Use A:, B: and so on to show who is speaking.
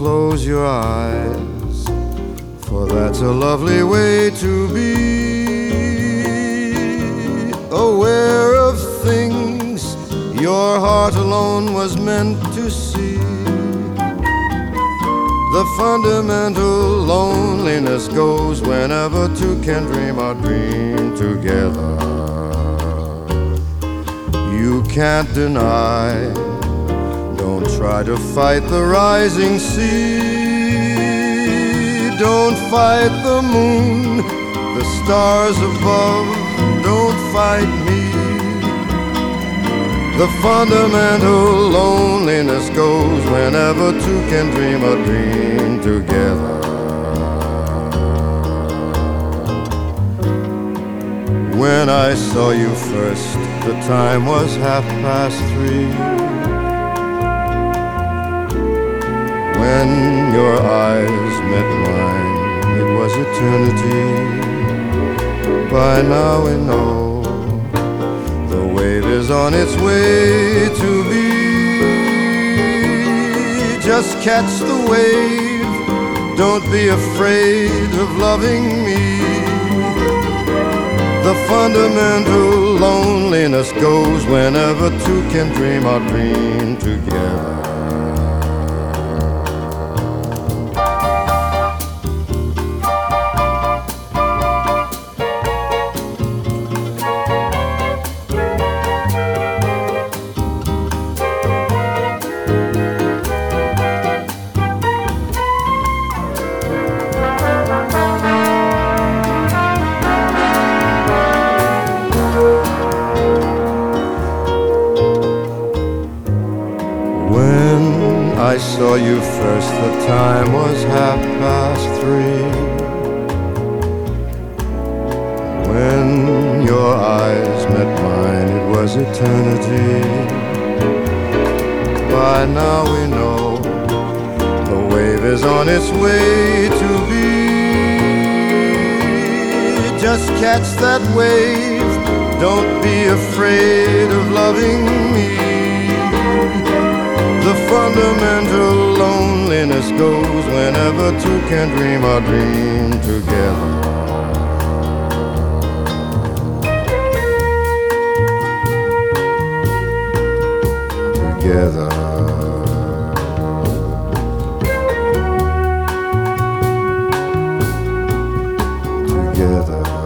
A: close your eyes, for that's a lovely way to be, aware of things your heart alone was meant to see. The fundamental loneliness goes whenever two can dream a dream together. You can't deny, don't try to fight the rising sea. Don't fight the moon, the stars above, don't fight me. The fundamental loneliness goes whenever two can dream a dream together. When I saw you first, the time was 3:30. When your eyes met mine, it was eternity. By now we know the wave is on its way to be. Just catch the wave, don't be afraid of loving me. The fundamental loneliness goes whenever two can dream a dream together. When I saw you first, the time was 3:30. When your eyes met mine, it was eternity. By now we know the wave is on its way to be. Just catch that wave, don't be afraid of loving me. The fundamental loneliness goes whenever two can dream a dream together. Together. Together.